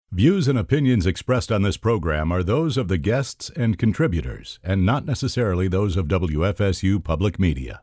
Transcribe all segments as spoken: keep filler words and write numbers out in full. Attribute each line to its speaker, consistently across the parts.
Speaker 1: Views and opinions expressed on this program are those of the guests and contributors, and not necessarily those of W F S U Public Media.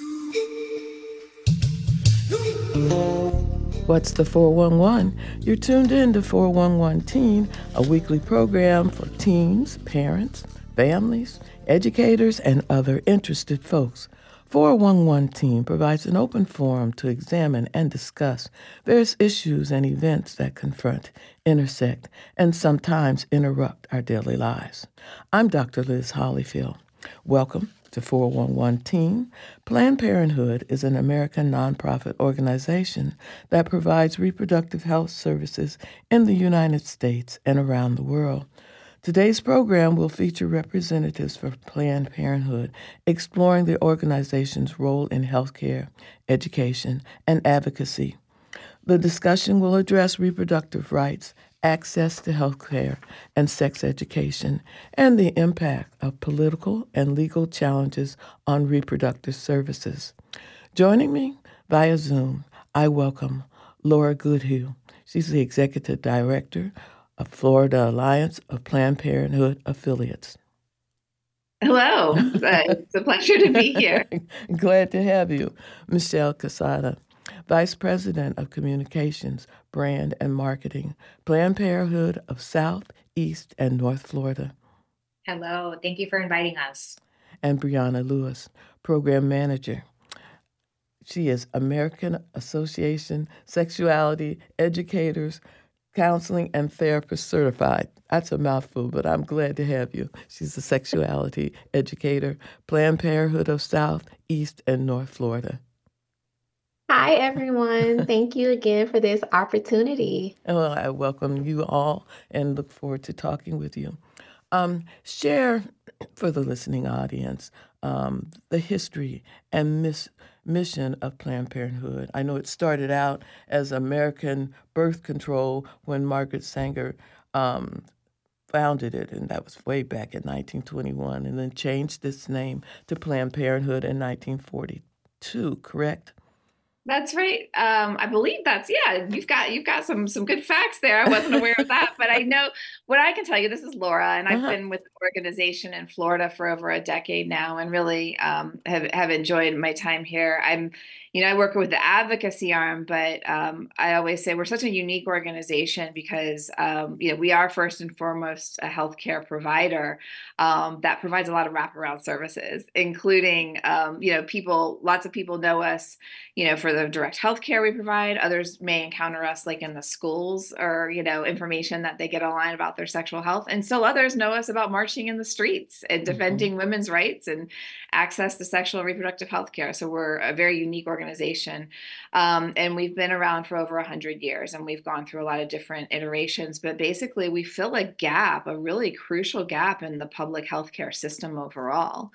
Speaker 2: What's the four one one? You're tuned in to four one one Teen, a weekly program for teens, parents, families, educators, and other interested folks. four one one Teen provides an open forum to examine and discuss various issues and events that confront, intersect, and sometimes interrupt our daily lives. I'm Doctor Liz Hollyfield. Welcome to four one one Teen. Planned Parenthood is an American nonprofit organization that provides reproductive health services in the United States and around the world. Today's program will feature representatives for Planned Parenthood exploring the organization's role in healthcare, education, and advocacy. The discussion will address reproductive rights, access to health care, and sex education, and the impact of political and legal challenges on reproductive services. Joining me via Zoom, I welcome Laura Goodhue. She's the Executive Director of Florida Alliance of Planned Parenthood Affiliates.
Speaker 3: Hello. It's a pleasure to be here.
Speaker 2: Glad to have you. Michelle Casada, Vice President of Communications, Brand, and Marketing, Planned Parenthood of South, East, and North Florida.
Speaker 4: Hello. Thank you for inviting us.
Speaker 2: And Brianna Lewis, Program Manager. She is American Association Sexuality Educators Counseling and Therapist Certified. That's a mouthful, but I'm glad to have you. She's a sexuality educator, Planned Parenthood of South, East, and North Florida.
Speaker 5: Hi, everyone. Thank you again for this opportunity.
Speaker 2: Well, I welcome you all and look forward to talking with you. Um, share for the listening audience um, the history and miss, mission of Planned Parenthood. I know it started out as American Birth Control when Margaret Sanger um, founded it, and that was way back in nineteen twenty-one, and then changed its name to Planned Parenthood in nineteen forty-two, correct?
Speaker 3: That's right. Um, I believe that's, yeah, you've got you've got some some good facts there. I wasn't aware of that, but I know what I can tell you. This is Laura, and I've uh-huh. been with the organization in Florida for over a decade now, and really um, have, have enjoyed my time here. I'm, you know, I work with the advocacy arm, but um, I always say we're such a unique organization because, um, you know, we are first and foremost a healthcare provider um, that provides a lot of wraparound services, including, um, you know, people, lots of people know us, you know, for the direct healthcare we provide. Others may encounter us like in the schools or, you know, information that they get online about their sexual health. And still others know us about marching in the streets and defending mm-hmm. women's rights and access to sexual and reproductive health care. So we're a very unique organization. Um, and we've been around for over one hundred years, and we've gone through a lot of different iterations. But basically, we fill a gap, a really crucial gap in the public healthcare system overall.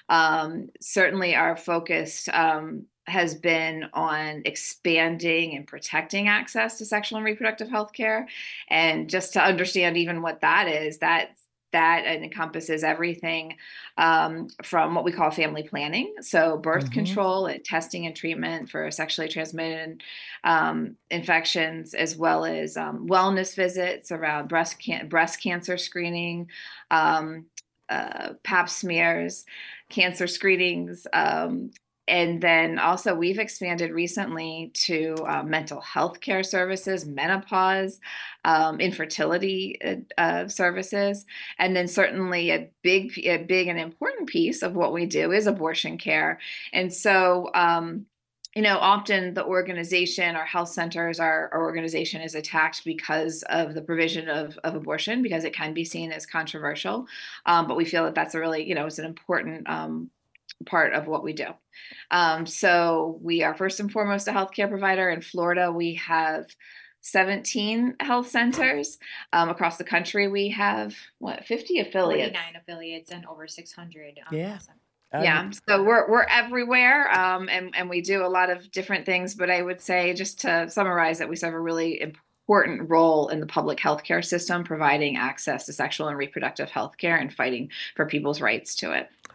Speaker 3: Um, certainly, our focus um, has been on expanding and protecting access to sexual and reproductive health care. And just to understand even what that is, that's that encompasses everything um, from what we call family planning. So birth mm-hmm. control and testing and treatment for sexually transmitted um, infections, as well as um, wellness visits around breast, can- breast cancer screening, um, uh, pap smears, cancer screenings, um, and then also we've expanded recently to uh, mental health care services, menopause, um, infertility uh, services. And then certainly a big, a big and important piece of what we do is abortion care. And so, um, you know, often the organization, our health centers, our, our organization is attacked because of the provision of, of abortion, because it can be seen as controversial. Um, but we feel that that's a really, you know, it's an important um, part of what we do. Um, so we are first and foremost a healthcare provider. In Florida, we have seventeen health centers. Um, across the country, we have, what, fifty affiliates?
Speaker 4: forty-nine affiliates and over six hundred. Um,
Speaker 2: yeah.
Speaker 3: Yeah, so we're we're everywhere, um, and, and we do a lot of different things. But I would say, just to summarize, that we serve a really important role in the public healthcare system, providing access to sexual and reproductive health care and fighting for people's rights to it.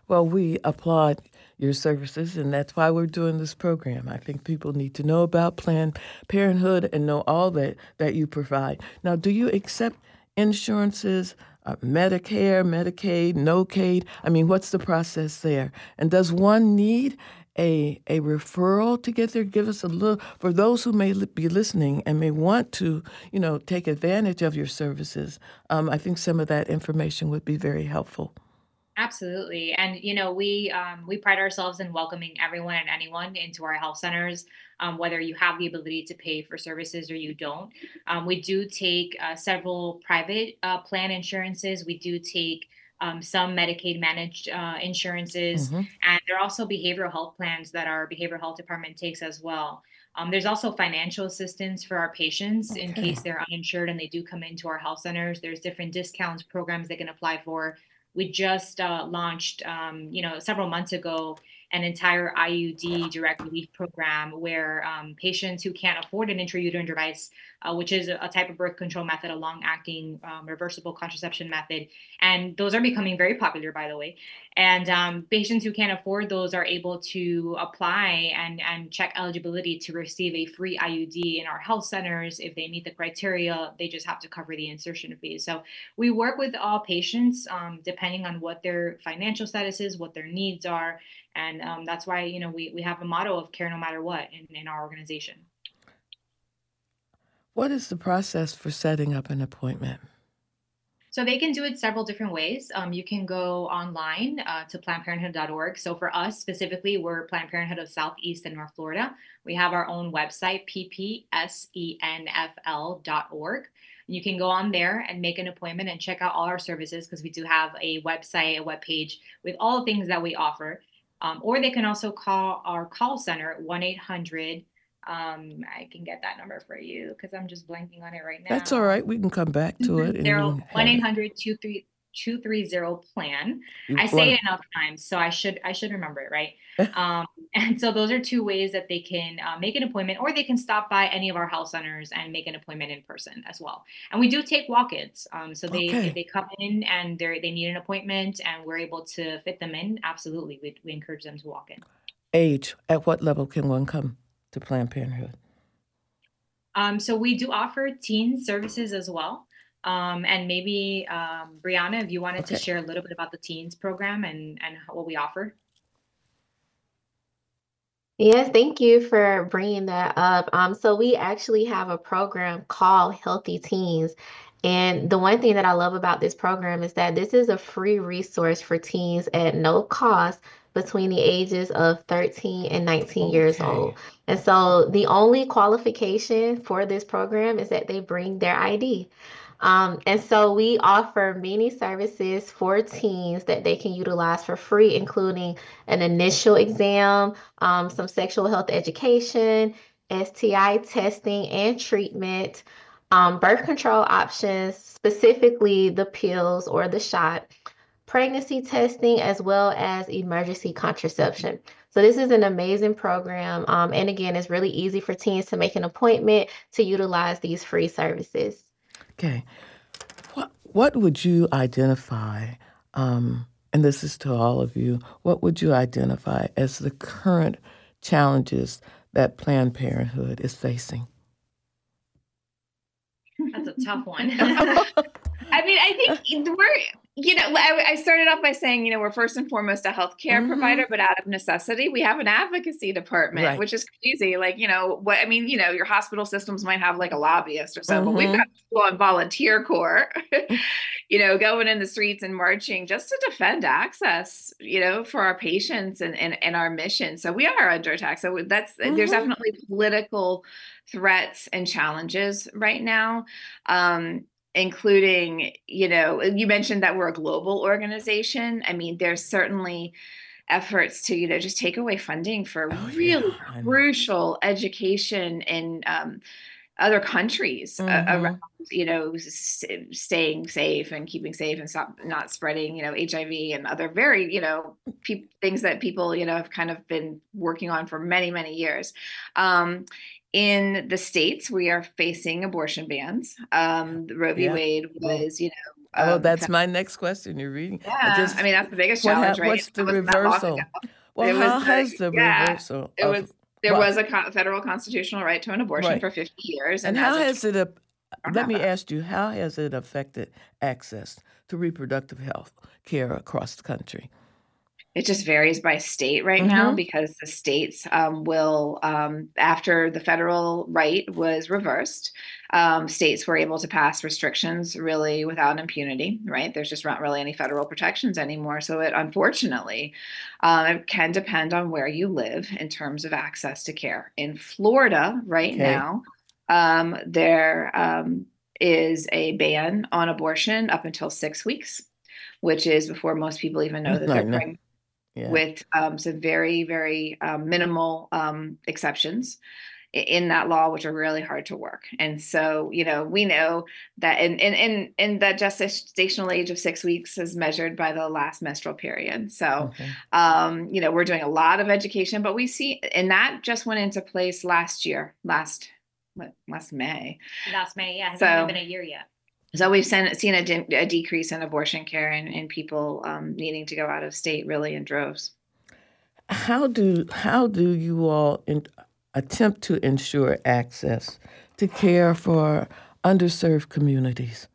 Speaker 2: Well, we applaud your services, and that's why we're doing this program. I think people need to know about Planned Parenthood and know all that, that you provide. Now, do you accept insurances, uh, Medicare, Medicaid, No-Caid? I mean, what's the process there? And does one need a a referral to get there? Give us a little, for those who may li- be listening and may want to, you know, take advantage of your services. Um, I think some of that information would be very helpful.
Speaker 4: Absolutely. And you know, we um, we pride ourselves in welcoming everyone and anyone into our health centers, um, whether you have the ability to pay for services or you don't. Um, we do take uh, several private uh, plan insurances. We do take um, some Medicaid managed uh, insurances,
Speaker 2: Hmm.
Speaker 4: and there are also behavioral health plans that our behavioral health department takes as well. Um, there's also financial assistance for our patients in
Speaker 2: Okay.
Speaker 4: case they're uninsured and they do come into our health centers. There's different discounts programs they can apply for. We just uh, launched, um, you know, several months ago, an entire I U D direct relief program where um, patients who can't afford an intrauterine device, uh, which is a, a type of birth control method, a long-acting um, reversible contraception method, and those are becoming very popular, by the way. And um, patients who can't afford those are able to apply and, and check eligibility to receive a free I U D in our health centers. If they meet the criteria, they just have to cover the insertion fee. So we work with all patients, um, depending on what their financial status is, what their needs are. And um, that's why, you know, we, we have a motto of care no matter what in, in our organization.
Speaker 2: What is the process for setting up an appointment?
Speaker 4: So they can do it several different ways. Um, you can go online uh, to planned parenthood dot org. So for us specifically, we're Planned Parenthood of Southeast and North Florida. We have our own website, p p s e n f l dot org. You can go on there and make an appointment and check out all our services because we do have a website, a web page with all the things that we offer. Um, or they can also call our call center, one eight hundred. Um, I can get that number for you because I'm just blanking on it right
Speaker 2: That's all
Speaker 4: now.
Speaker 2: right. We can come back to it and you
Speaker 4: Zero
Speaker 2: can
Speaker 4: one
Speaker 2: have
Speaker 4: eight
Speaker 2: it.
Speaker 4: hundred two three two three zero plan.
Speaker 2: You
Speaker 4: I say
Speaker 2: want
Speaker 4: it enough times, so I should I should remember it, right? Um, and so those are two ways that they can uh, make an appointment, or they can stop by any of our health centers and make an appointment in person as well. And we do take walk-ins. Um, so they if
Speaker 2: Okay.
Speaker 4: they come in and they they need an appointment and we're able to fit them in, absolutely, we we encourage them to walk in.
Speaker 2: Age, at what level can one come to Planned Parenthood?
Speaker 4: Um, so we do offer teen services as well. Um, and maybe um, Brianna, if you wanted to
Speaker 2: Okay.
Speaker 4: share a little bit about the teens program and, and what we offer.
Speaker 5: Yes, thank you for bringing that up. Um, so we actually have a program called Healthy Teens. And the one thing that I love about this program is that this is a free resource for teens at no cost between the ages of thirteen and nineteen years
Speaker 2: Okay.
Speaker 5: old. And so the only qualification for this program is that they bring their I D. Um, and so we offer many services for teens that they can utilize for free, including an initial exam, um, some sexual health education, S T I testing and treatment, um, birth control options, specifically the pills or the shot, pregnancy testing, as well as emergency contraception. So this is an amazing program. Um, and again, it's really easy for teens to make an appointment to utilize these free services.
Speaker 2: Okay. What what would you identify, um, and this is to all of you, what would you identify as the current challenges that Planned Parenthood is facing?
Speaker 4: That's a tough one.
Speaker 3: I mean, I think we're, you know, I, I started off by saying, you know, we're first and foremost a healthcare
Speaker 2: Mhm.
Speaker 3: provider, but out of necessity, we have an advocacy department,
Speaker 2: Right.
Speaker 3: which is crazy. Like, you know, what I mean, you know, your hospital systems might have like a lobbyist or so, but we've
Speaker 2: Mhm.
Speaker 3: got a full-on volunteer corps, you know, going in the streets and marching just to defend access, you know, for our patients and and, and our mission. So we are under attack. So that's there's
Speaker 2: Mhm.
Speaker 3: definitely political threats and challenges right now. Um, including, you know, you mentioned that we're a global organization. I mean, there's certainly efforts to, you know, just take away funding for
Speaker 2: Oh, yeah,
Speaker 3: really
Speaker 2: I know.
Speaker 3: crucial education in um, other countries uh, around,
Speaker 2: Mhm.
Speaker 3: you know, s- staying safe and keeping safe and stop not spreading, you know, H I V and other very, you know, pe- things that people, you know, have kind of been working on for many, many years. Um, in the States, we are facing abortion bans. Um, the Roe v.
Speaker 2: Yeah.
Speaker 3: Wade
Speaker 2: Well,
Speaker 3: was, you know,
Speaker 2: Oh,
Speaker 3: um,
Speaker 2: that's my next question. You're reading. I
Speaker 3: yeah, I
Speaker 2: just
Speaker 3: mean, that's the biggest
Speaker 2: what
Speaker 3: challenge,
Speaker 2: hap-
Speaker 3: right?
Speaker 2: what's
Speaker 3: That
Speaker 2: the
Speaker 3: wasn't that long ago.
Speaker 2: reversal? Well,
Speaker 3: It was
Speaker 2: how
Speaker 3: the,
Speaker 2: has the
Speaker 3: yeah,
Speaker 2: reversal
Speaker 3: it
Speaker 2: of
Speaker 3: was, there
Speaker 2: what
Speaker 3: was a co- federal constitutional right to an abortion
Speaker 2: right?
Speaker 3: for fifty years.
Speaker 2: And
Speaker 3: And
Speaker 2: how
Speaker 3: as of
Speaker 2: has it? a-
Speaker 3: don't
Speaker 2: Let
Speaker 3: have
Speaker 2: me
Speaker 3: that.
Speaker 2: ask you, how has it affected access to reproductive health care across the country?
Speaker 3: It just varies by state right now
Speaker 2: Mm-hmm.
Speaker 3: because the states um, will, um, after the federal right was reversed, um, states were able to pass restrictions really without impunity, right? There's just not really any federal protections anymore. So it unfortunately um, it can depend on where you live in terms of access to care. In Florida right
Speaker 2: Okay.
Speaker 3: now, um, there um, is a ban on abortion up until six weeks, which is before most people even know that
Speaker 2: I
Speaker 3: they're
Speaker 2: know.
Speaker 3: pregnant,
Speaker 2: Yeah.
Speaker 3: with um, some very, very um, minimal um, exceptions i- in that law, which are really hard to work. And so, you know, we know that in in in, in that gestational age of six weeks is measured by the last menstrual period. So,
Speaker 2: Okay.
Speaker 3: um, you know, we're doing a lot of education, but we see, and that just went into place last year, last what, last May.
Speaker 4: Last May, yeah, it hasn't
Speaker 3: So-
Speaker 4: even been a year yet.
Speaker 3: So we've seen, seen a, de- a decrease in abortion care and, and people um, needing to go out of state really in droves.
Speaker 2: How do how do you all in, attempt to ensure access to care for underserved communities?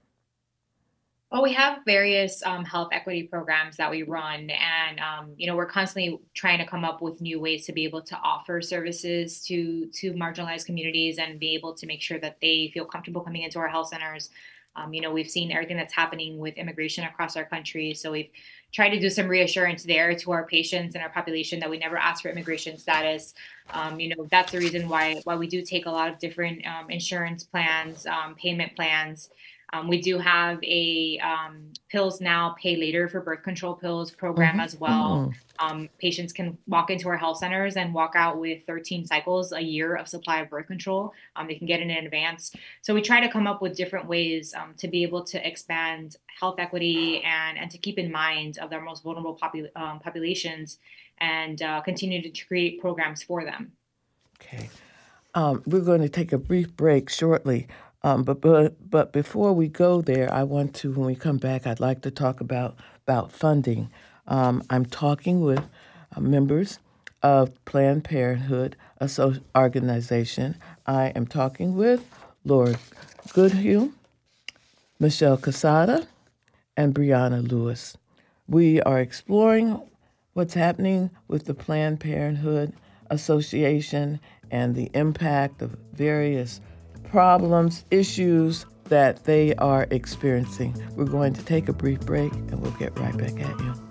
Speaker 4: Well, we have various um, health equity programs that we run, and um, you know we're constantly trying to come up with new ways to be able to offer services to to marginalized communities and be able to make sure that they feel comfortable coming into our health centers. Um, you know, we've seen everything that's happening with immigration across our country, so we've tried to do some reassurance there to our patients and our population that we never ask for immigration status. Um, you know, that's the reason why why we do take a lot of different um, insurance plans, um, payment plans. Um, we do have a um, Pills Now, Pay Later for birth control pills program as well. Um, patients can walk into our health centers and walk out with thirteen cycles a year of supply of birth control. Um, they can get it in advance. So we try to come up with different ways um, to be able to expand health equity and, and to keep in mind of their most vulnerable popu- um, populations and uh, continue to create programs for them.
Speaker 2: Okay. Um, we're going to take a brief break shortly. Um, but, but but before we go there, I want to, when we come back, I'd like to talk about, about funding. Um, I'm talking with uh, members of Planned Parenthood Asso- Organization. I am talking with Laura Goodhue, Michelle Casada, and Brianna Lewis. We are exploring what's happening with the Planned Parenthood Association and the impact of various problems, issues that they are experiencing. We're going to take a brief break and we'll get right back at you.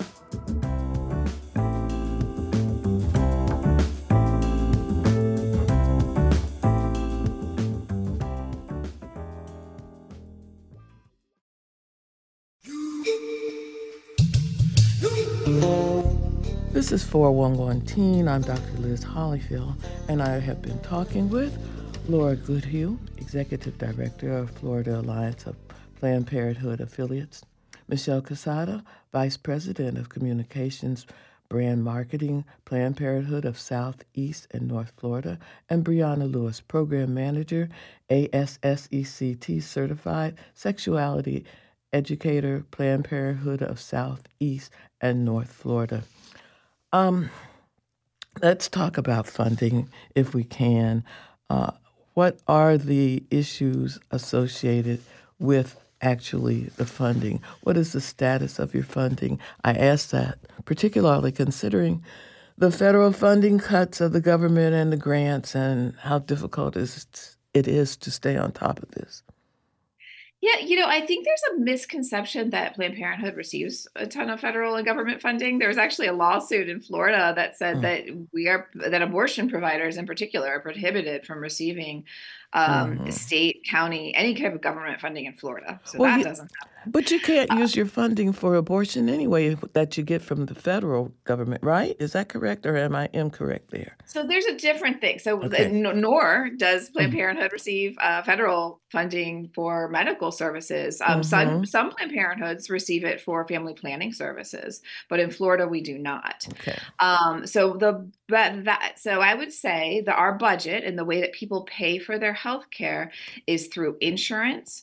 Speaker 2: This is four one one Teen. I'm Doctor Liz Hollyfield, and I have been talking with Laura Goodhue, Executive Director of Florida Alliance of Planned Parenthood Affiliates, Michelle Casada, Vice President of Communications, Brand Marketing, Planned Parenthood of South, East, and North Florida, and Brianna Lewis, Program Manager, A S S E C T Certified Sexuality Educator, Planned Parenthood of South, East, and North Florida. Um, let's talk about funding, if we can. Uh, what are the issues associated with actually the funding? What is the status of your funding? I ask that particularly considering the federal funding cuts of the government and the grants and how difficult is it is to stay on top of this.
Speaker 3: Yeah, you know, I think there's a misconception that Planned Parenthood receives a ton of federal and government funding. There was actually a lawsuit in Florida that said
Speaker 2: Mm.
Speaker 3: that we are that abortion providers in particular are prohibited from receiving um,
Speaker 2: Mhm.
Speaker 3: state, county, any kind of government funding in Florida. So
Speaker 2: Well,
Speaker 3: that
Speaker 2: you-
Speaker 3: doesn't happen.
Speaker 2: But you can't use your funding for abortion anyway that you get from the federal government, right? Is that correct, or am I incorrect there?
Speaker 3: So there's a different thing. So
Speaker 2: Okay.
Speaker 3: the- n- nor does Planned
Speaker 2: Mhm.
Speaker 3: Parenthood receive uh, federal funding for medical services. Um, Some
Speaker 2: Mhm.
Speaker 3: some Planned Parenthoods receive it for family planning services, but in Florida we do not.
Speaker 2: Okay.
Speaker 3: Um, so the but that so I would say that our budget and the way that people pay for their health care is through insurance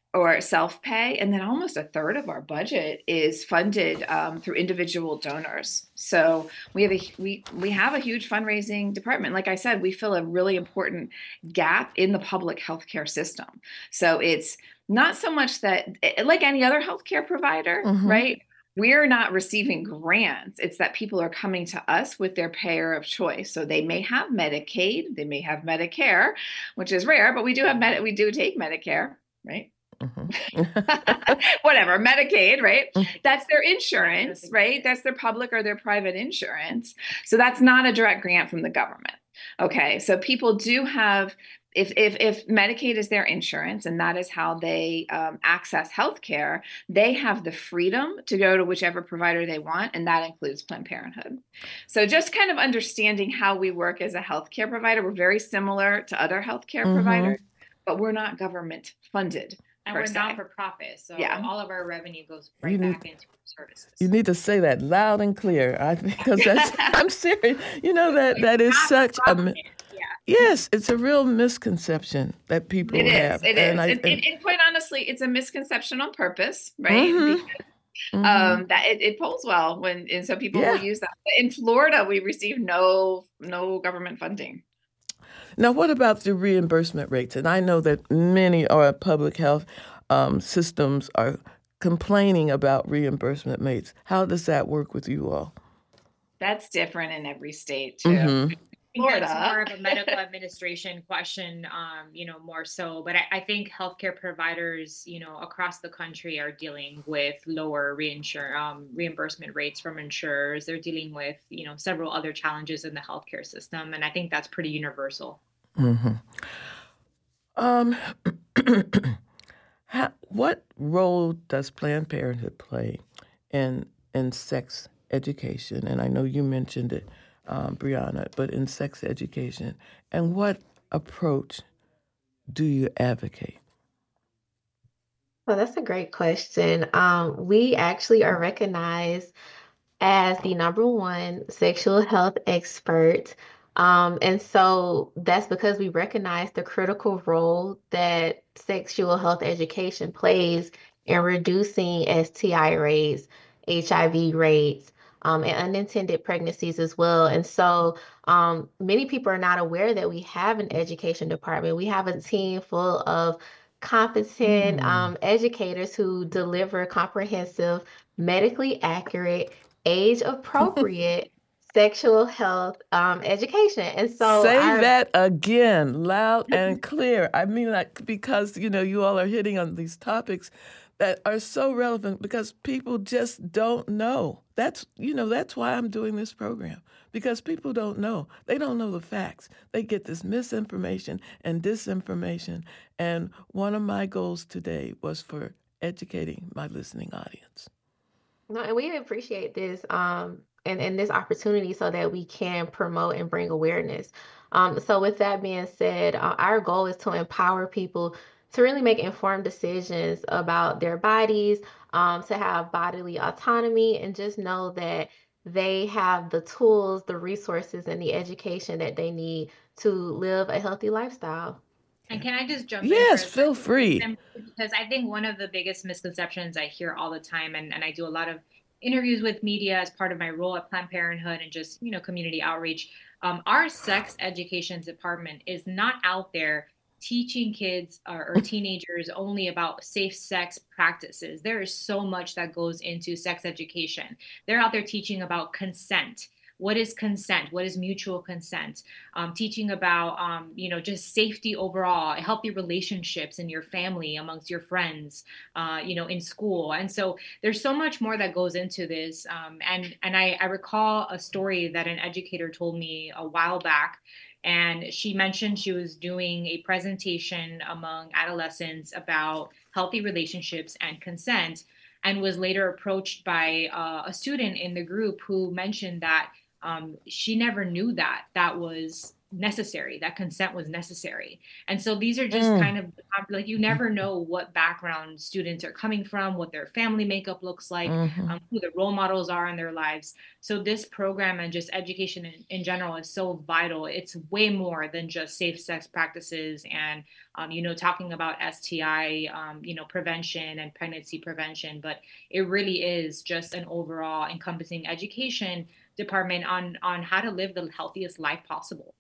Speaker 3: or self-pay, and then almost a third of our budget is funded um, through individual donors. So we have a we we have a huge fundraising department. Like I said, we fill a really important gap in the public healthcare system. So it's not so much that, like any other healthcare provider,
Speaker 2: Mhm.
Speaker 3: right? We're not receiving grants. It's that people are coming to us with their payer of choice. So they may have Medicaid, they may have Medicare, which is rare, but we do have Med- we do take Medicare, right?
Speaker 2: Mhm.
Speaker 3: Whatever, Medicaid, right?
Speaker 2: Mhm.
Speaker 3: That's their insurance, right? That's their public or their private insurance. So that's not a direct grant from the government. Okay, so people do have, if if if Medicaid is their insurance and that is how they um, access healthcare, they have the freedom to go to whichever provider they want, and that includes Planned Parenthood. So just kind of understanding how we work as a healthcare provider, we're very similar to other healthcare
Speaker 2: Mhm.
Speaker 3: providers, but we're not government funded.
Speaker 4: And
Speaker 3: per
Speaker 4: we're
Speaker 3: se.
Speaker 4: not for profit, so
Speaker 3: Yeah.
Speaker 4: all of our revenue goes
Speaker 2: You
Speaker 4: right
Speaker 2: need-
Speaker 4: back into services.
Speaker 2: You need to say that loud and clear. I because that's I'm serious. You know that that is
Speaker 4: Not for
Speaker 2: such a mi-
Speaker 4: profit, yeah.
Speaker 2: yes, it's a real misconception that people
Speaker 3: It is.
Speaker 2: have.
Speaker 3: It is.
Speaker 2: And I-
Speaker 3: And, and, and quite honestly, it's a misconception on purpose, right?
Speaker 2: Mhm.
Speaker 3: Because
Speaker 2: Mhm.
Speaker 3: um, that it, it polls well when, and so people
Speaker 2: Yeah.
Speaker 3: will use that. But in Florida, we receive no no government funding.
Speaker 2: Now, what about the reimbursement rates? And I know that many our public health um, systems are complaining about reimbursement rates. How does that work with you all?
Speaker 3: That's different in every state too.
Speaker 2: Mhm.
Speaker 4: I think that's
Speaker 3: Florida.
Speaker 4: more of a medical administration question, um, you know, more so. But I, I think healthcare providers, you know, across the country are dealing with lower reinsure, um, reimbursement rates from insurers. They're dealing with, you know, several other challenges in the healthcare system, and I think that's pretty universal.
Speaker 2: Mhm. Um, how, what role does Planned Parenthood play in in sex education? And I know you mentioned it, um, Brianna, but in sex education, and what approach do you advocate?
Speaker 5: Well, that's a great question. Um, we actually are recognized as the number one sexual health expert. Um, and so that's because we recognize the critical role that sexual health education plays in reducing S T I rates, H I V rates, um, and unintended pregnancies as well. And so um, many people are not aware that we have an education department. We have a team full of competent
Speaker 2: Mm.
Speaker 5: um, educators who deliver comprehensive, medically accurate, age appropriate sexual health um, education. And so
Speaker 2: Say
Speaker 5: our
Speaker 2: that again, loud and clear. I mean, like, because, you know, you all are hitting on these topics that are so relevant because people just don't know. That's, you know, that's why I'm doing this program, because people don't know. They don't know the facts. They get this misinformation and disinformation. And one of my goals today was for educating my listening audience.
Speaker 5: No, and we appreciate this um and, and this opportunity so that we can promote and bring awareness. Um, so with that being said, uh, our goal is to empower people to really make informed decisions about their bodies, um, to have bodily autonomy, and just know that they have the tools, the resources, and the education that they need to live a healthy lifestyle.
Speaker 4: And can I just jump in?
Speaker 2: Yes,
Speaker 4: for a
Speaker 2: feel
Speaker 4: second?
Speaker 2: free.
Speaker 4: Simply Because I think one of the biggest misconceptions I hear all the time, and, and I do a lot of interviews with media as part of my role at Planned Parenthood and just, you know, community outreach. Um, our sex education department is not out there teaching kids or, or teenagers only about safe sex practices. There is so much that goes into sex education. They're out there teaching about consent. What is consent? What is mutual consent? Um, teaching about, um, you know, just safety overall, healthy relationships in your family, amongst your friends, uh, you know, in school. And so there's so much more that goes into this. Um, and and I, I recall a story that an educator told me a while back. And she mentioned she was doing a presentation among adolescents about healthy relationships and consent, and was later approached by uh, a student in the group who mentioned that um, she never knew that that was necessary, that consent was necessary. And so these are just
Speaker 2: Mm.
Speaker 4: kind of like, you never know what background students are coming from, what their family makeup looks like,
Speaker 2: Mm-hmm.
Speaker 4: um, who the role models are in their lives. So this program and just education in, in general is so vital. It's way more than just safe sex practices and, um, you know, talking about S T I, um, you know, prevention and pregnancy prevention, but it really is just an overall encompassing education department on on how to live the healthiest life possible.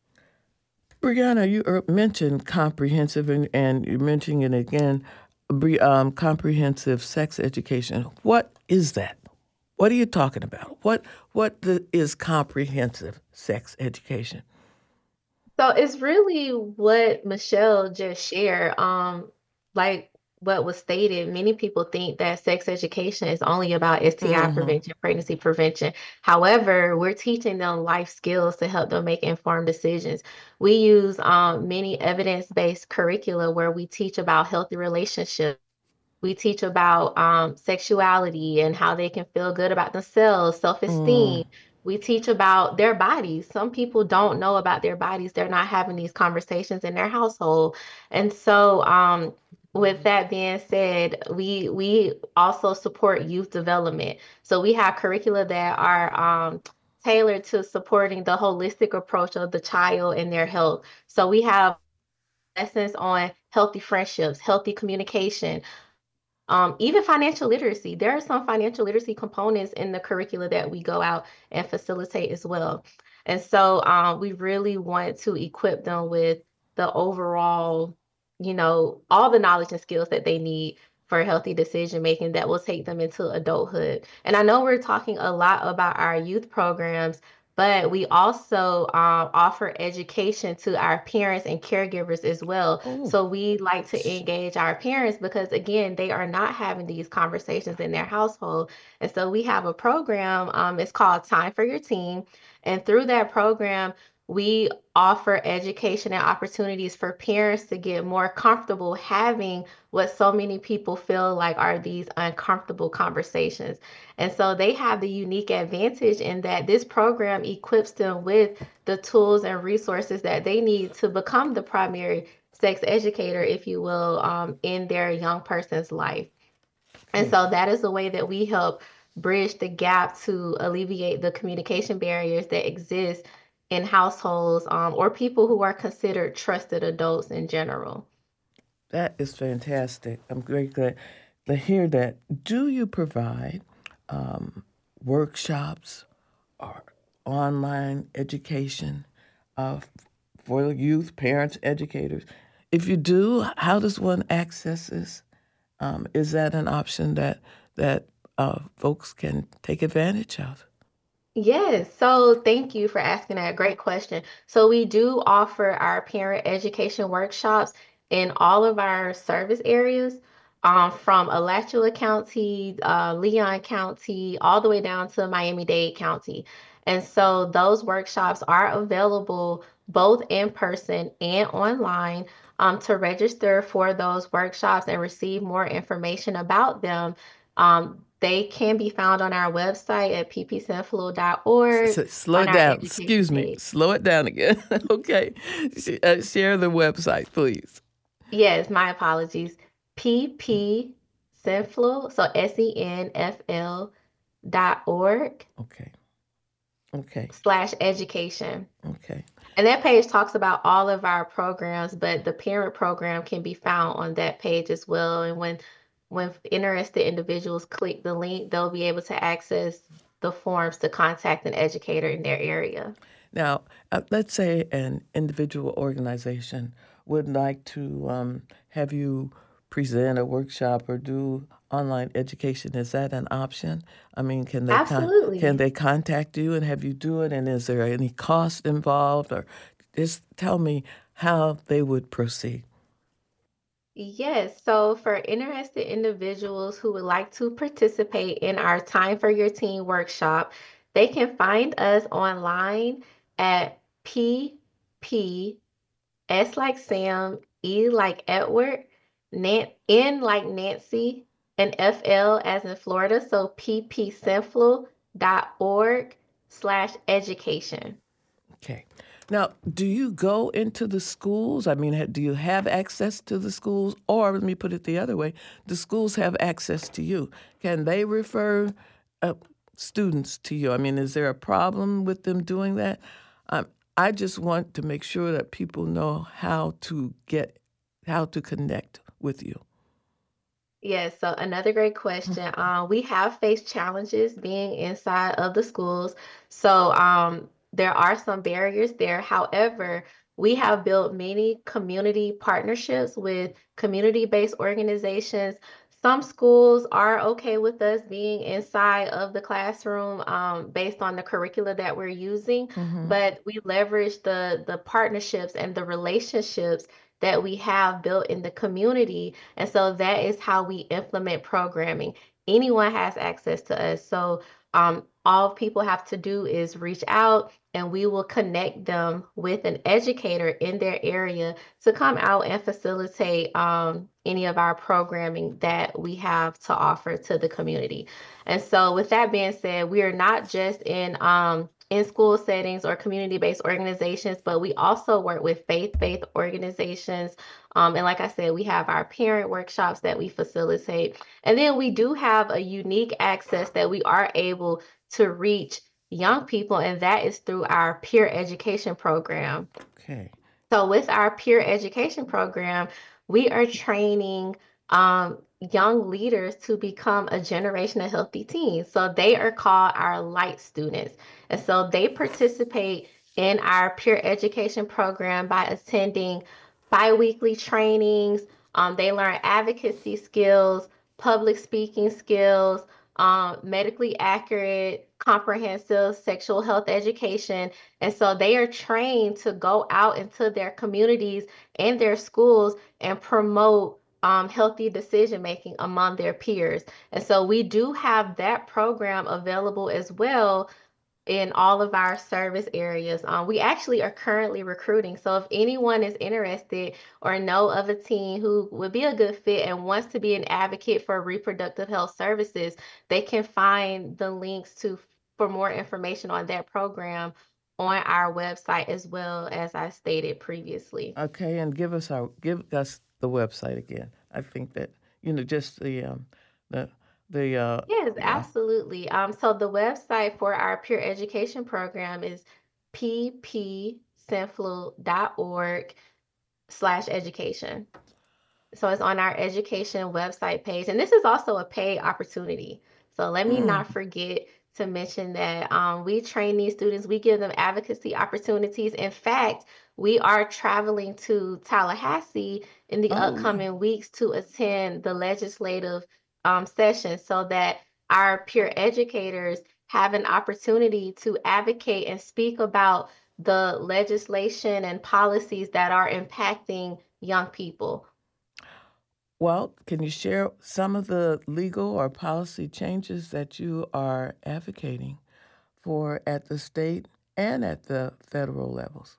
Speaker 2: Brianna, you er- mentioned comprehensive, and, and you're mentioning it again, Bri- um, comprehensive sex education. What is that? What are you talking about? What what the, is comprehensive sex education?
Speaker 5: So it's really what Michelle just shared. Um, like what was stated, many people think that sex education is only about S T I
Speaker 2: Mm-hmm.
Speaker 5: prevention, pregnancy prevention. However, we're teaching them life skills to help them make informed decisions. We use um, many evidence-based curricula where we teach about healthy relationships. We teach about um, sexuality and how they can feel good about themselves,
Speaker 2: Mm.
Speaker 5: self-esteem. We teach about their bodies. Some people don't know about their bodies. They're not having these conversations in their household. And so, um, with that being said, we we also support youth development. So we have curricula that are um, tailored to supporting the holistic approach of the child and their health. So we have lessons on healthy friendships, healthy communication, um, even financial literacy. There are some financial literacy components in the curricula that we go out and facilitate as well. And so um, we really want to equip them with the overall, you know, all the knowledge and skills that they need for healthy decision making that will take them into adulthood. And I know we're talking a lot about our youth programs, but we also um, offer education to our parents and caregivers as well.
Speaker 2: Oh.
Speaker 5: So we like to engage our parents because, again, they are not having these conversations in their household. And so we have a program, um, it's called Time for Your Teen. And through that program, we offer education and opportunities for parents to get more comfortable having what so many people feel like are these uncomfortable conversations. And so they have the unique advantage in that this program equips them with the tools and resources that they need to become the primary sex educator, if you will, um, in their young person's life. And
Speaker 2: Okay.
Speaker 5: so that is a way that we help bridge the gap to alleviate the communication barriers that exist in households um, or people who are considered trusted adults in general.
Speaker 2: That is fantastic. I'm very glad to hear that. Do you provide um, workshops or online education uh, for youth, parents, educators? If you do, how does one access this? Um, is that an option that that uh, folks can take advantage of?
Speaker 5: Yes, so thank you for asking that. Great question. So we do offer our parent education workshops in all of our service areas, um, from Alachua County, uh, Leon County, all the way down to Miami-Dade County. And so those workshops are available both in person and online. Um, to register for those workshops and receive more information about them, um, they can be found on our website at p p senflu dot org
Speaker 2: S- slow
Speaker 5: on
Speaker 2: it
Speaker 5: our
Speaker 2: down.
Speaker 5: education
Speaker 2: Excuse me.
Speaker 5: page.
Speaker 2: Slow it down again. Okay. Sh- uh, share the website, please.
Speaker 5: Yes, my apologies. p p senflu, so S E N F L dot org
Speaker 2: Okay. Okay.
Speaker 5: slash education.
Speaker 2: Okay.
Speaker 5: And that page talks about all of our programs, but the parent program can be found on that page as well. And when when interested individuals click the link, they'll be able to access the forms to contact an educator in their area.
Speaker 2: Now, uh, let's say an individual organization would like to um, have you present a workshop or do online education. Is that an option? I mean, can they con- can
Speaker 5: Absolutely.
Speaker 2: they contact you and have you do it? And is there any cost involved? Or just tell me how they would proceed.
Speaker 5: Yes, so for interested individuals who would like to participate in our Time for Your Teen workshop, they can find us online at P P S like Sam, E like Edward, Nan- N like Nancy, and F L as in Florida. So p p senflu dot org slash education.
Speaker 2: Okay. Now, do you go into the schools? I mean, ha- do you have access to the schools? Or let me put it the other way, the schools have access to you. Can they refer uh, students to you? I mean, is there a problem with them doing that? Um, I just want to make sure that people know how to get, how to connect with you.
Speaker 5: Yes, so another great question. Um, we have faced challenges being inside of the schools. So um, there are some barriers there. However, we have built many community partnerships with community-based organizations. Some schools are okay with us being inside of the classroom um, based on the curricula that we're using,
Speaker 2: Mm-hmm.
Speaker 5: but we leverage the the partnerships and the relationships that we have built in the community, and so that is how we implement programming. Anyone has access to us. So um, all people have to do is reach out and we will connect them with an educator in their area to come out and facilitate um, any of our programming that we have to offer to the community. And so with that being said, we are not just in um, in school settings or community-based organizations, but we also work with faith-based organizations. Um, and like I said, we have our parent workshops that we facilitate. And then we do have a unique access that we are able to reach young people, and that is through our peer education program.
Speaker 2: Okay.
Speaker 5: So with our peer education program, we are training um, young leaders to become a generation of healthy teens. So they are called our light students. And so they participate in our peer education program by attending biweekly trainings. Um, they learn advocacy skills, public speaking skills, um, medically accurate, comprehensive sexual health education. And so they are trained to go out into their communities and their schools and promote um, healthy decision making among their peers. And so we do have that program available as well in all of our service areas. Um, we actually are currently recruiting. So if anyone is interested or know of a teen who would be a good fit and wants to be an advocate for reproductive health services, they can find the links to for more information on that program on our website as well as I stated previously.
Speaker 2: Okay, and give us our give us the website again. I think that you know just the um, the the uh,
Speaker 5: Yes,
Speaker 2: yeah.
Speaker 5: absolutely. Um, so the website for our peer education program is p p senflu dot org slash education. So it's on our education website page. And this is also a paid opportunity. So let me
Speaker 2: Mm.
Speaker 5: not forget to mention that um, we train these students, we give them advocacy opportunities. In fact, we are traveling to Tallahassee in the
Speaker 2: Oh, yeah.
Speaker 5: upcoming weeks to attend the legislative um, session so that our peer educators have an opportunity to advocate and speak about the legislation and policies that are impacting young people.
Speaker 2: Well, can you share some of the legal or policy changes that you are advocating for at the state and at the federal levels?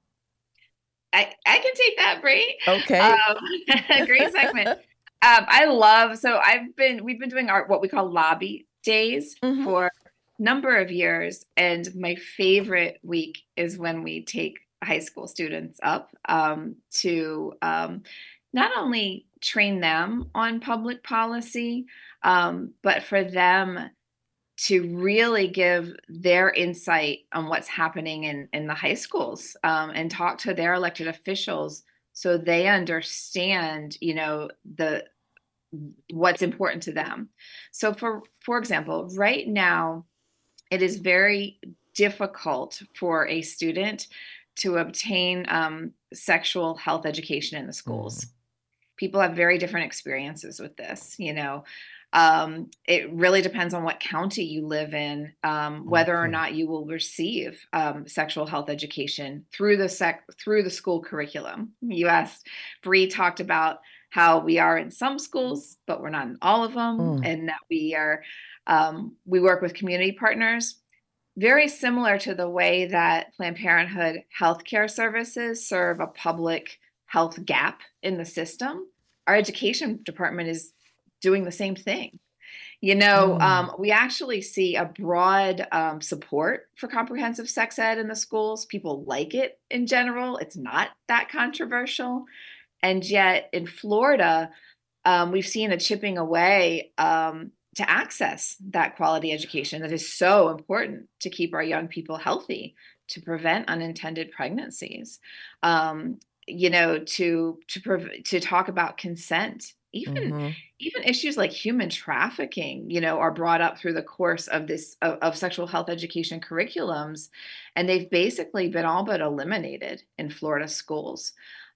Speaker 3: I, I can take that, Bree.
Speaker 2: Okay.
Speaker 3: Um, great segment. Um, I love, so I've been, we've been doing our, what we call lobby days
Speaker 2: Mhm.
Speaker 3: for a number of years. And my favorite week is when we take high school students up um, to um, not only train them on public policy, um, but for them to really give their insight on what's happening in, in the high schools um, and talk to their elected officials so they understand, you know, the what's important to them. So for for example, right now, it is very difficult for a student to obtain um, sexual health education in the schools.
Speaker 2: Mm.
Speaker 3: People have very different experiences with this, you know. Um, it really depends on what county you live in, um, whether or
Speaker 2: Okay.
Speaker 3: not you will receive um, sexual health education through the sec through the school curriculum. You asked, Bree talked about how we are in some schools, but we're not in all of them,
Speaker 2: Mm.
Speaker 3: and that we are um, we work with community partners. Very similar to the way that Planned Parenthood healthcare services serve a public health gap in the system, our education department is doing the same thing. You know,
Speaker 2: Mm.
Speaker 3: um, we actually see a broad um, support for comprehensive sex ed in the schools. People like it in general. It's not that controversial. And yet in Florida, um, we've seen a chipping away um, to access that quality education that is so important to keep our young people healthy, to prevent unintended pregnancies, um, you know, to to prov- to talk about consent. Even
Speaker 2: Mm-hmm.
Speaker 3: even issues like human trafficking, you know, are brought up through the course of this of, of sexual health education curriculums, and they've basically been all but eliminated in Florida schools,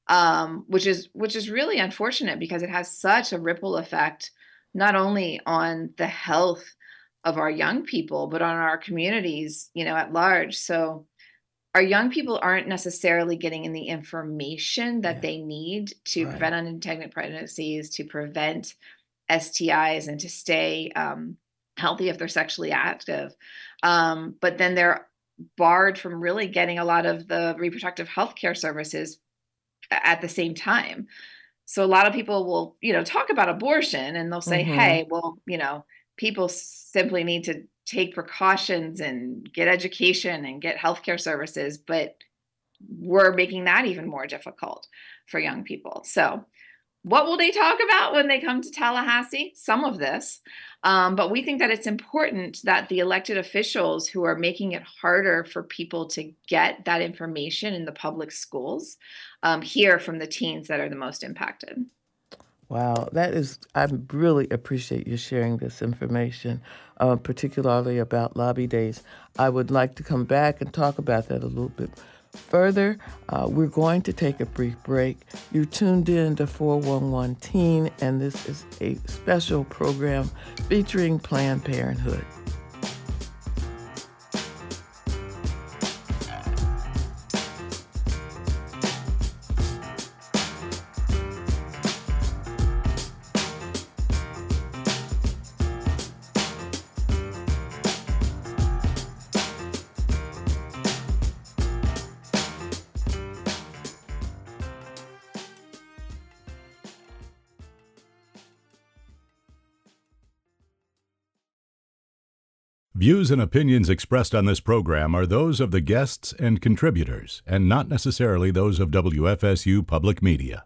Speaker 3: um, which is which is really unfortunate because it has such a ripple effect, not only on the health of our young people, but on our communities, you know, at large. So our young people aren't necessarily getting in the information that
Speaker 2: Yeah.
Speaker 3: they need to
Speaker 2: Right.
Speaker 3: prevent unintended pregnancies, to prevent S T Is, and to stay um, healthy if they're sexually active. Um, but then they're barred from really getting a lot of the reproductive health care services at the same time. So a lot of people will, you know, talk about abortion and they'll say,
Speaker 2: Mm-hmm.
Speaker 3: hey, well, you know, people simply need to take precautions and get education and get healthcare services, but we're making that even more difficult for young people. So what will they talk about when they come to Tallahassee? Some of this. Um, but we think that it's important that the elected officials who are making it harder for people to get that information in the public schools um, hear from the teens that are the most impacted.
Speaker 2: Wow, that is, I really appreciate you sharing this information, uh, particularly about lobby days. I would like to come back and talk about that a little bit further. Uh, we're going to take a brief break. You're tuned in to four one one Teen, and this is a special program featuring Planned Parenthood.
Speaker 1: Views and opinions expressed on this program are those of the guests and contributors, and not necessarily those of W F S U Public Media.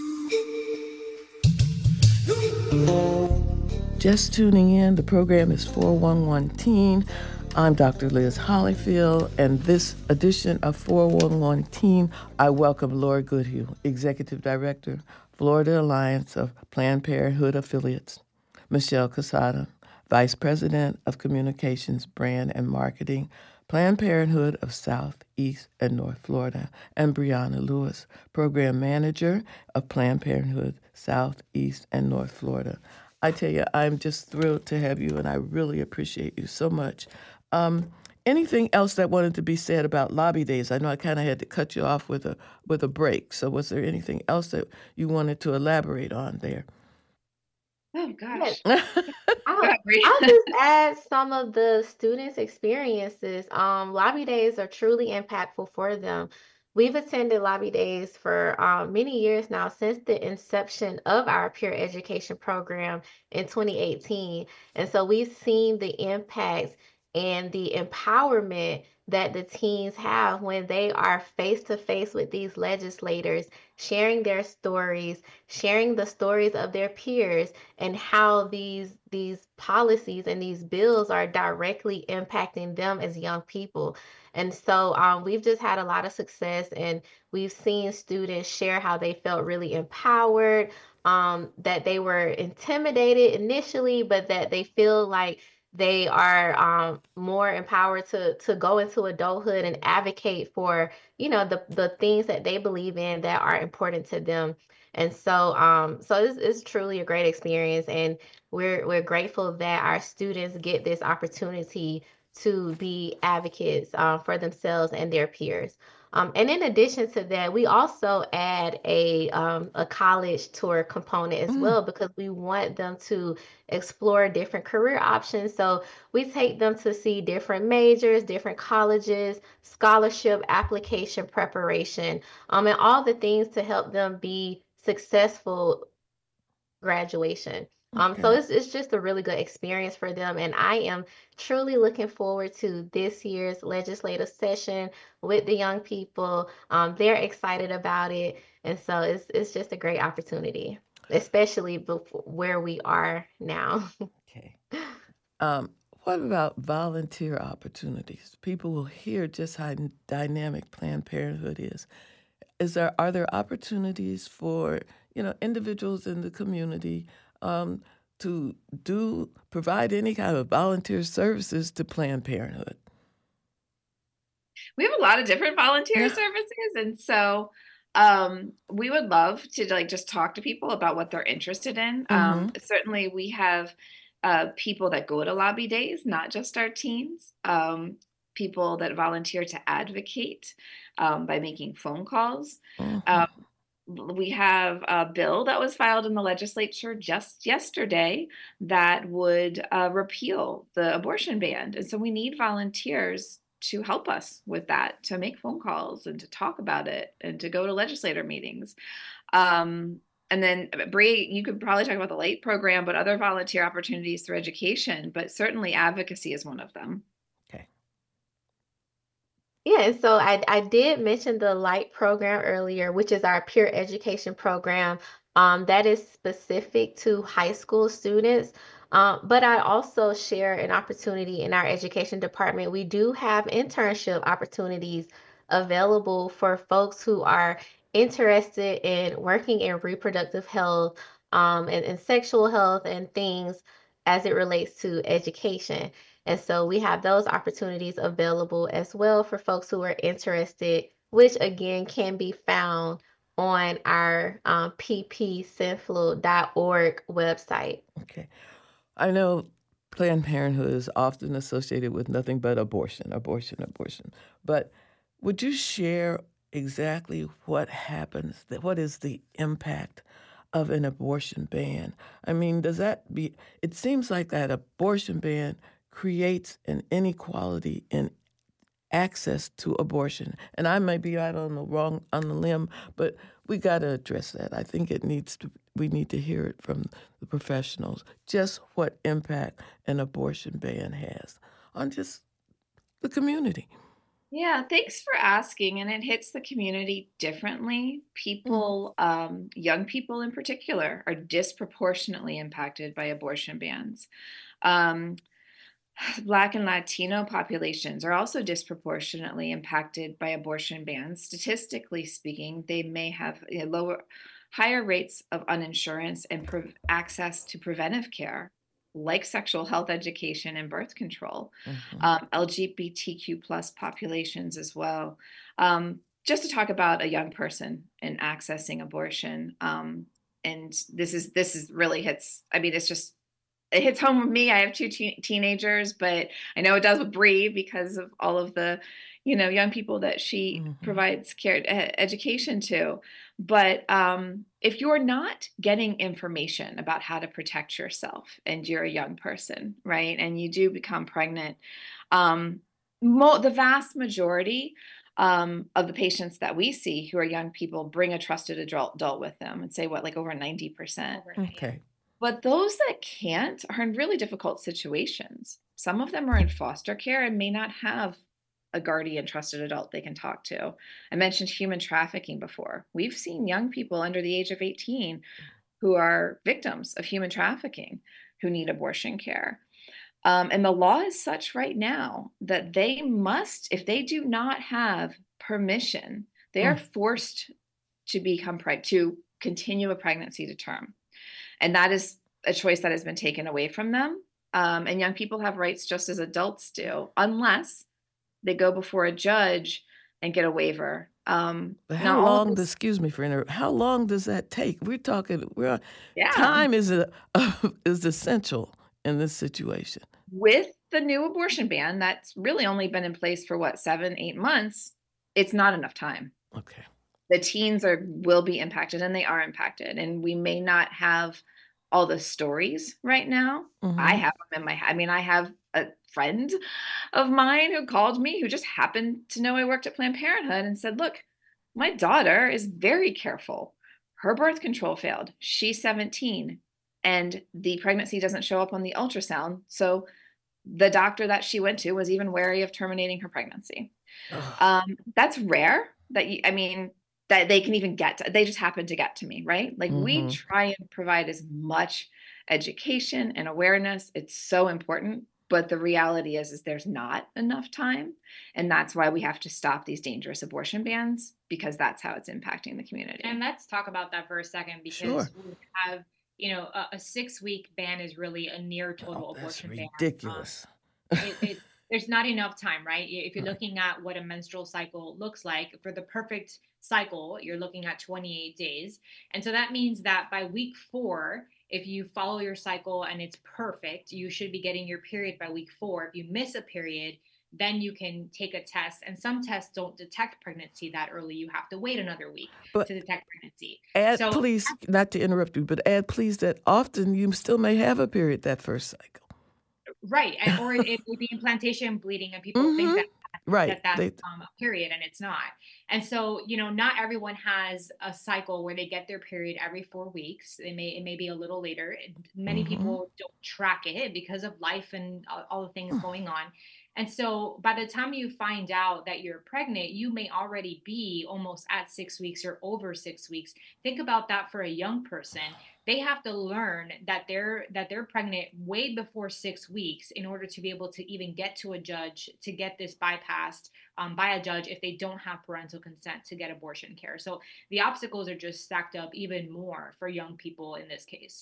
Speaker 2: Just tuning in, the program is four one one Teen. I'm Doctor Liz Hollyfield, and this edition of four one one Teen, I welcome Laura Goodhue, Executive Director, Florida Alliance of Planned Parenthood Affiliates, Michelle Casada, Vice President of Communications, Brand and Marketing, Planned Parenthood of South, East, and North Florida, and Brianna Lewis, Program Manager of Planned Parenthood South, East, and North Florida. I tell you, I'm just thrilled to have you, and I really appreciate you so much. Um, anything else that wanted to be said about lobby days? I know I kind of had to cut you off with a with a break. So was there anything else that you wanted to elaborate on there?
Speaker 3: Oh, gosh.
Speaker 5: I'll, I'll just add some of the students' experiences. Um, lobby days are truly impactful for them. We've attended lobby days for um, many years now, since the inception of our peer education program in twenty eighteen. And so we've seen the impacts and the empowerment that the teens have when they are face to face with these legislators, sharing their stories, sharing the stories of their peers, and how these these policies and these bills are directly impacting them as young people. And so um, we've just had a lot of success, and we've seen students share how they felt really empowered, um, that they were intimidated initially, but that they feel like they are um, more empowered to to go into adulthood and advocate for, you know, the the things that they believe in that are important to them. And so um so this is truly a great experience, and we're we're grateful that our students get this opportunity to be advocates uh, for themselves and their peers. Um, and in addition to that, we also add a um, a college tour component as
Speaker 2: Mm.
Speaker 5: well, because we want them to explore different career options. So we take them to see different majors, different colleges, scholarship application preparation, um, and all the things to help them be successful graduation. Um, so
Speaker 2: Okay.
Speaker 5: it's it's just a really good experience for them, and I am truly looking forward to this year's legislative session with the young people. Um, they're excited about it, and so it's it's just a great opportunity, especially before where we are now.
Speaker 2: Okay. Um, what about volunteer opportunities? People will hear just how n- dynamic Planned Parenthood is. Is there are there opportunities for you know individuals in the community um, to do provide any kind of volunteer services to Planned Parenthood?
Speaker 3: We have a lot of different volunteer
Speaker 2: Yeah.
Speaker 3: services, and so um, we would love to like just talk to people about what they're interested in.
Speaker 2: Mm-hmm.
Speaker 3: Um, certainly, we have uh, people that go to lobby days, not just our teens. Um, people that volunteer to advocate um, by making phone calls.
Speaker 2: Mm-hmm.
Speaker 3: Um, we have a bill that was filed in the legislature just yesterday that would uh, repeal the abortion ban. And so we need volunteers to help us with that, to make phone calls and to talk about it and to go to legislator meetings. Um, and then Bree, you could probably talk about the late program, but other volunteer opportunities through education, but certainly advocacy is one of them.
Speaker 2: Okay.
Speaker 5: Yeah, and so I I did mention the LIGHT program earlier, which is our peer education program, um, that is specific to high school students. Um, but I also share an opportunity in our education department. We do have internship opportunities available for folks who are interested in working in reproductive health, um, and, and sexual health and things as it relates to education. And so we have those opportunities available as well for folks who are interested, which again can be found on our um, p p senflu dot org website.
Speaker 2: Okay. I know Planned Parenthood is often associated with nothing but abortion, abortion, abortion. But would you share exactly what happens? that- What is the impact of an abortion ban? I mean, does that be, it seems like that abortion ban creates an inequality in access to abortion. And I may be out on the wrong on the limb, but we got to address that. I think it needs to. We need to hear it from the professionals. Just what impact an abortion ban has on just the community.
Speaker 3: Yeah, thanks for asking. And it hits the community differently.
Speaker 2: Mm.
Speaker 3: People, um, young people in particular, are disproportionately impacted by abortion bans. Um, Black and Latino populations are also disproportionately impacted by abortion bans. Statistically speaking, they may have you know, lower, higher rates of uninsurance and pre- access to preventive care, like sexual health education and birth control,
Speaker 2: Mhm.
Speaker 3: um, L G B T Q plus populations as well. Um, just to talk about a young person and accessing abortion, um, and this is this is really hits. I mean, it's just it hits home with me. I have two te- teenagers, but I know it does with Bree because of all of the, you know, young people that she
Speaker 2: Mhm.
Speaker 3: provides care e- education to. But um, if you're not getting information about how to protect yourself and you're a young person, right, and you do become pregnant, um, mo- the vast majority um, of the patients that we see who are young people bring a trusted adult, adult with them and say what, like over ninety percent.
Speaker 4: Overnight, yeah.
Speaker 2: Okay.
Speaker 3: But those that can't are in really difficult situations. Some of them are in foster care and may not have a guardian trusted adult they can talk to. I mentioned human trafficking before. We've seen young people under the age of eighteen who are victims of human trafficking who need abortion care. Um, and the law is such right now that they must, if they do not have permission, they are
Speaker 2: Mm.
Speaker 3: forced to become pregnant, to continue a pregnancy to term. And that is a choice that has been taken away from them. Um, and young people have rights just as adults do, unless they go before a judge and get a waiver. Um,
Speaker 2: But how
Speaker 3: now, all of
Speaker 2: long does,
Speaker 3: this,
Speaker 2: excuse me for interrupting, how long does that take? We're talking, we're on,
Speaker 3: yeah,
Speaker 2: time is a, is essential in this situation.
Speaker 3: with the new abortion ban that's really only been in place for what, seven, eight months, it's not enough time.
Speaker 2: Okay.
Speaker 3: The teens are will be impacted and they are impacted. And we may not have all the stories right now. I
Speaker 2: Mhm.
Speaker 3: have them in my I mean, I have a friend of mine who called me who just happened to know I worked at Planned Parenthood and said, look, my daughter is very careful. Her birth control failed. She's seventeen. and the pregnancy doesn't show up on the ultrasound. So the doctor that she went to was even wary of terminating her pregnancy.
Speaker 2: Ugh.
Speaker 3: Um, that's rare that you, I mean, that they can even get to, they just happen to get to me, right? Like we
Speaker 2: Mm-hmm.
Speaker 3: try and provide as much education and awareness. It's so important. But the reality is, is there's not enough time. And that's why we have to stop these dangerous abortion bans, because that's how it's impacting the community.
Speaker 4: And let's talk about that for a second,
Speaker 2: Sure.
Speaker 4: because we have, you know, a, a six week ban is really a near total
Speaker 2: Oh, that's
Speaker 4: abortion ban. Um,
Speaker 2: ridiculous.
Speaker 4: it, it, there's not enough time, right? If you're
Speaker 2: Right.
Speaker 4: looking at what a menstrual cycle looks like, for the perfect cycle, you're looking at twenty-eight days. And so that means that by week four, if you follow your cycle and it's perfect, you should be getting your period by week four. If you miss a period, then you can take a test. And some tests don't detect pregnancy that early. You have to wait another week
Speaker 2: But
Speaker 4: to detect pregnancy.
Speaker 2: add,
Speaker 4: So
Speaker 2: please, not to interrupt you, but add, please, that often you still may have a period that first cycle.
Speaker 4: right, and, or it, it may be implantation bleeding, and people think
Speaker 2: Mm-hmm.
Speaker 4: that
Speaker 2: Right.
Speaker 4: that that's
Speaker 2: They,
Speaker 4: um, a period, and it's not. And so, you know, not everyone has a cycle where they get their period every four weeks. They may it may be a little later. Many
Speaker 2: mm-hmm.
Speaker 4: people don't track it because of life and all, all the things going on. And so by the time you find out that you're pregnant, you may already be almost at six weeks or over six weeks. Think about that for a young person. They have to learn that they're that they're pregnant way before six weeks in order to be able to even get to a judge to get this bypassed um, by a judge if they don't have parental consent to get abortion care. So the obstacles are just stacked up even more for young people in this case.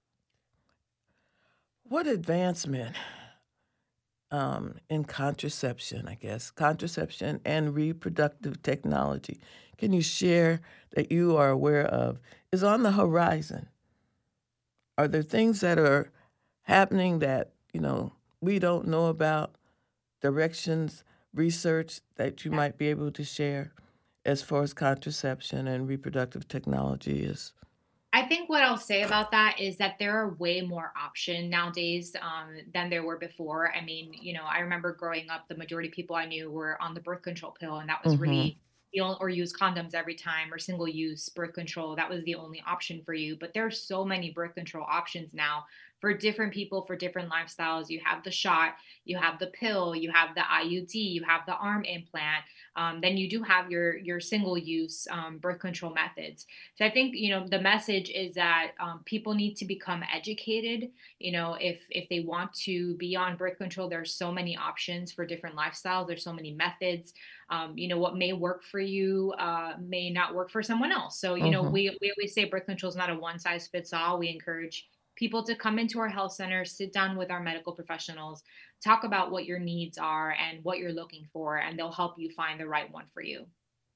Speaker 2: What advancement um, in contraception, I guess, contraception and reproductive technology, can you share that you are aware of is on the horizon? Are there things that are happening that, you know, we don't know about, directions, research that you might be able to share as far as contraception and reproductive technology is?
Speaker 4: I think what I'll say about that is that there are way more options nowadays um, than there were before. I mean, you know, I remember growing up, the majority of people I knew were on the birth control pill, and that was
Speaker 2: Mm-hmm.
Speaker 4: really the only, or use condoms every time, or single use birth control. That was the only option for you. But there are so many birth control options now for different people, for different lifestyles. You have the shot, you have the pill, you have the I U D, you have the arm implant. Um, then you do have your your single use um, birth control methods. So I think, you know, the message is that um, people need to become educated. You know, if if they want to be on birth control, there's so many options for different lifestyles. There's so many methods. Um, you know, what may work for you uh, may not work for someone else. So, you know,
Speaker 2: Mm-hmm.
Speaker 4: we we always say birth control is not a one size fits all. We encourage people to come into our health center, sit down with our medical professionals, talk about what your needs are and what you're looking for, and they'll help you find the right one for you.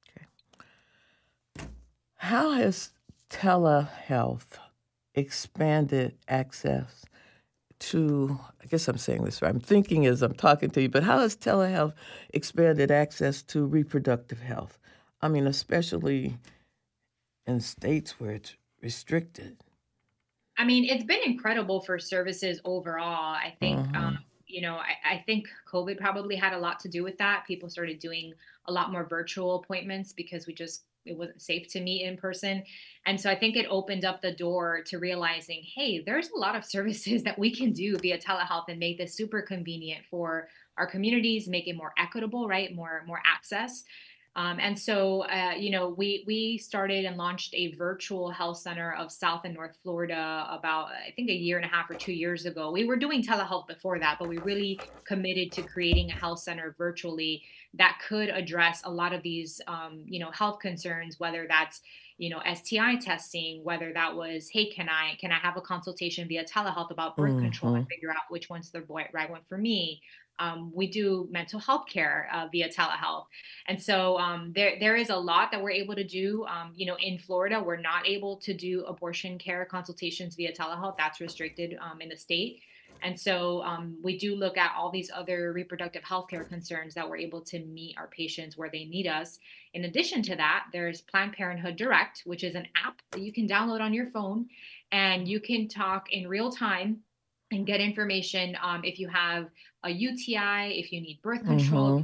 Speaker 2: How has telehealth expanded access to, I guess I'm saying this right, I'm thinking as I'm talking to you, but how has telehealth expanded access to reproductive health? I mean, especially in states where it's restricted.
Speaker 4: I mean, it's been incredible for services overall. I think,
Speaker 2: Mm-hmm.
Speaker 4: um, you know, I, I think COVID probably had a lot to do with that. People started doing a lot more virtual appointments because we just, it wasn't safe to meet in person. And so I think it opened up the door to realizing, hey, there's a lot of services that we can do via telehealth and make this super convenient for our communities, make it more equitable, right? More, more access. Um, and so, uh, you know, we we started and launched a virtual health center of South and North Florida about, I think, a year and a half or two years ago. We were doing telehealth before that, but we really committed to creating a health center virtually that could address a lot of these, um, you know, health concerns, whether that's, you know, S T I testing, whether that was, hey, can I can I have a consultation via telehealth about birth control
Speaker 2: Mm-hmm.
Speaker 4: and figure out which one's the right one for me. Um, we do mental health care uh, via telehealth. And so um, there, there is a lot that we're able to do. Um, you know, in Florida, we're not able to do abortion care consultations via telehealth. That's restricted um, in the state. And so um, we do look at all these other reproductive healthcare concerns that we're able to meet our patients where they need us. In addition to that, there's Planned Parenthood Direct, which is an app that you can download on your phone, and you can talk in real time and get information um, if you have a U T I, if you need birth control, if
Speaker 2: Mm-hmm.
Speaker 4: you have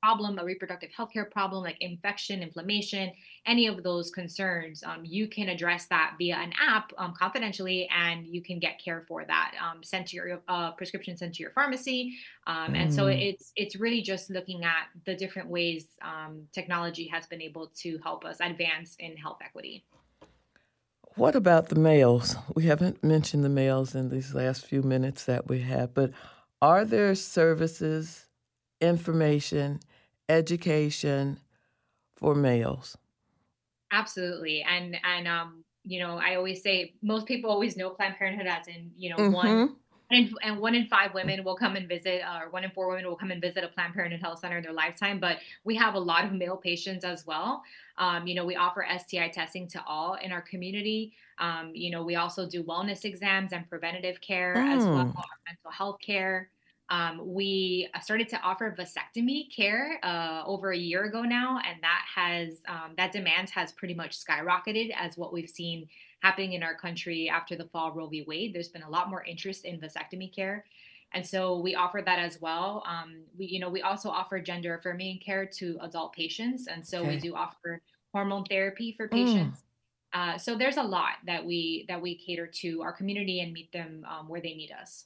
Speaker 4: problem, a reproductive healthcare problem like infection, inflammation, any of those concerns, um, you can address that via an app um, confidentially, and you can get care for that um, sent to your uh, prescription sent to your pharmacy. Um, and so
Speaker 2: Mm.
Speaker 4: it's it's really just looking at the different ways um, technology has been able to help us advance in health equity.
Speaker 2: What about the males? We haven't mentioned the males in these last few minutes that we have, but are there services, information, education for males?
Speaker 4: Absolutely. And and um, you know, I always say most people always know Planned Parenthood as in, you know, one
Speaker 2: Mm-hmm.
Speaker 4: and, and one in five women will come and visit, uh, or one in four women will come and visit a Planned Parenthood Health Center in their lifetime. But we have a lot of male patients as well. Um, you know, we offer S T I testing to all in our community. Um, you know, we also do wellness exams and preventative care as well,
Speaker 2: Mm.
Speaker 4: mental health care. Um, we started to offer vasectomy care uh, over a year ago now, and that has um, that demand has pretty much skyrocketed as what we've seen happening in our country after the fall of Roe v. Wade. There's been a lot more interest in vasectomy care, and so we offer that as well. Um, we, you know, we also offer gender affirming care to adult patients, and so we
Speaker 2: Okay.
Speaker 4: do offer hormone therapy for
Speaker 2: Mm.
Speaker 4: patients. Uh, so there's a lot that we that we cater to our community and meet them um, where they need us.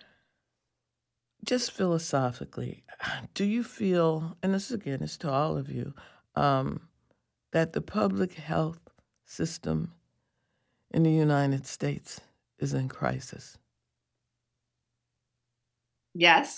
Speaker 2: Just philosophically, do you feel, and this again is to all of you, um, that the public health system in the United States is in crisis?
Speaker 3: Yes.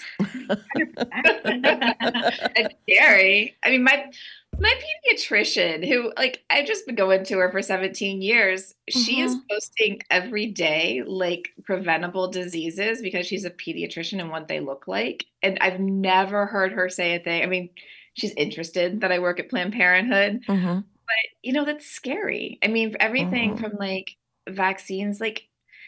Speaker 3: It's scary. I mean, my my pediatrician, who like I've just been going to her for seventeen years, she is
Speaker 2: Mm-hmm.
Speaker 3: posting every day like preventable diseases because she's a pediatrician and what they look like. And I've never heard her say a thing. I mean, she's interested that I work at Planned Parenthood,
Speaker 2: Mm-hmm.
Speaker 3: but you know, that's scary. I mean, everything
Speaker 2: Mm-hmm.
Speaker 3: from like vaccines, like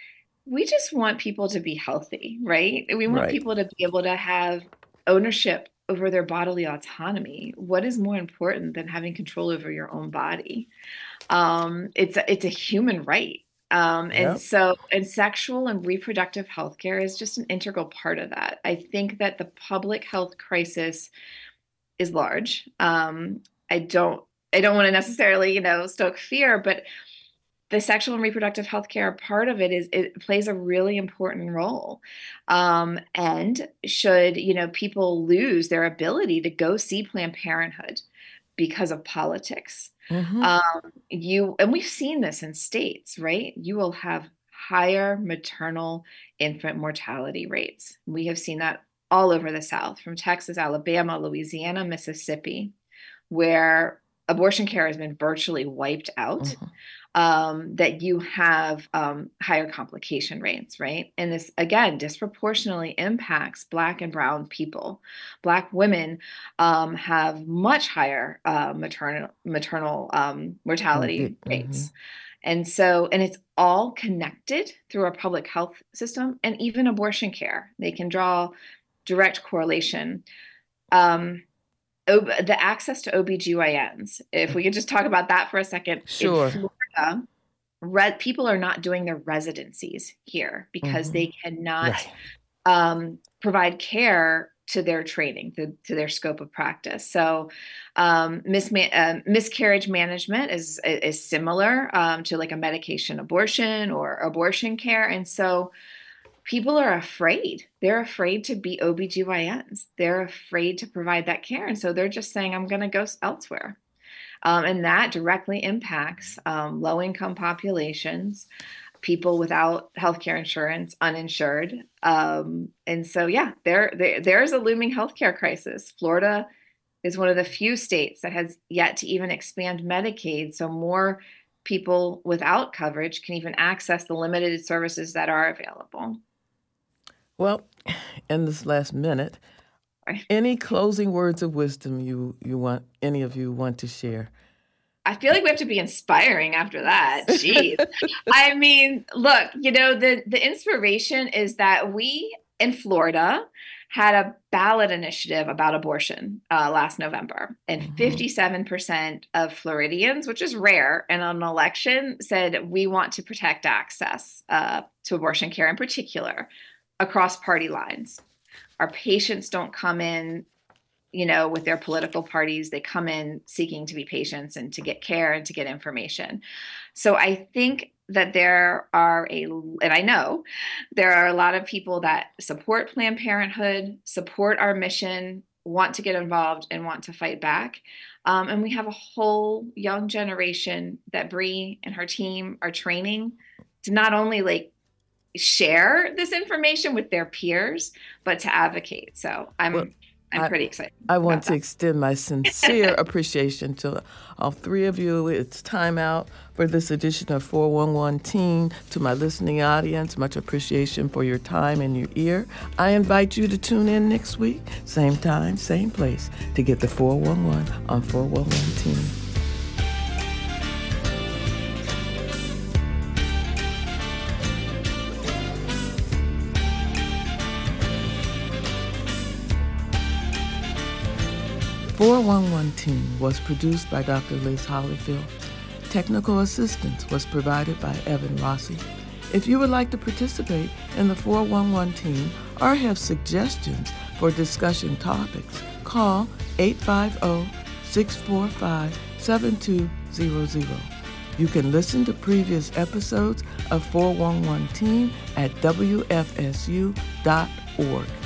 Speaker 3: we just want people to be healthy, right? We want
Speaker 2: Right.
Speaker 3: people to be able to have ownership over their bodily autonomy. What is more important than having control over your own body? Um, it's a, it's a human right. Um, and
Speaker 2: Yep.
Speaker 3: so, and sexual and reproductive health care is just an integral part of that. I think that the public health crisis is large. Um, I don't, I don't want to necessarily, you know, stoke fear, but the sexual and reproductive health care part of it is it plays a really important role. Um, and should, you know, people lose their ability to go see Planned Parenthood because of politics,
Speaker 2: Mm-hmm.
Speaker 3: um, you, and we've seen this in states, right? You will have higher maternal infant mortality rates. We have seen that all over the South, from Texas, Alabama, Louisiana, Mississippi, where abortion care has been virtually wiped out.
Speaker 2: Mm-hmm.
Speaker 3: Um, that you have um, higher complication rates, right? And this, again, disproportionately impacts Black and Brown people. Black women um, have much higher uh, maternal, maternal um, mortality
Speaker 2: Mm-hmm.
Speaker 3: rates. And so, and it's all connected through our public health system and even abortion care. They can draw direct correlation. Um, the access to O B G Y Ns, if we could just talk about that for a second. In
Speaker 2: Sure.
Speaker 3: Florida, re- people are not doing their residencies here because
Speaker 2: Mm-hmm.
Speaker 3: they cannot
Speaker 2: Right.
Speaker 3: um, provide care to their training, to, to their scope of practice. So um, misma- uh, miscarriage management is, is similar um, to like a medication abortion or abortion care. And so people are afraid. They're afraid to be O B G Y Ns. They're afraid to provide that care. And so they're just saying, I'm going to go elsewhere. Um, and that directly impacts um, low income populations, people without healthcare insurance, uninsured. Um, and so, yeah, there, there there's a looming healthcare crisis. Florida is one of the few states that has yet to even expand Medicaid. So more people without coverage can even access the limited services that are available.
Speaker 2: Well, in this last minute,
Speaker 3: Right.
Speaker 2: any closing words of wisdom you you want any of you want to share?
Speaker 3: I feel like we have to be inspiring after that. Jeez. I mean, look, you know, the the inspiration is that we in Florida had a ballot initiative about abortion uh, last November, and
Speaker 2: Mhm.
Speaker 3: fifty-seven percent of Floridians, which is rare in an election, said we want to protect access uh, to abortion care in particular across party lines. Our patients don't come in you know, with their political parties. They come in seeking to be patients and to get care and to get information. So I think that there are a, and I know there are a lot of people that support Planned Parenthood, support our mission, want to get involved and want to fight back. Um, and we have a whole young generation that Bree and her team are training to not only like share this information with their peers, but to advocate. So I'm well, I'm
Speaker 2: I,
Speaker 3: pretty excited.
Speaker 2: I want to
Speaker 3: that.
Speaker 2: extend my sincere appreciation to all three of you. It's time out for this edition of four one one Teen. To my listening audience, much appreciation for your time and your ear. I invite you to tune in next week, same time, same place, to get the four one one on four one one Teen. four one one Teen was produced by Doctor Liz Hollyfield. Technical assistance was provided by Evan Rossi. If you would like to participate in the four one one Teen or have suggestions for discussion topics, call eight five zero, six four five, seven two zero zero. You can listen to previous episodes of four one one Teen at W F S U dot org.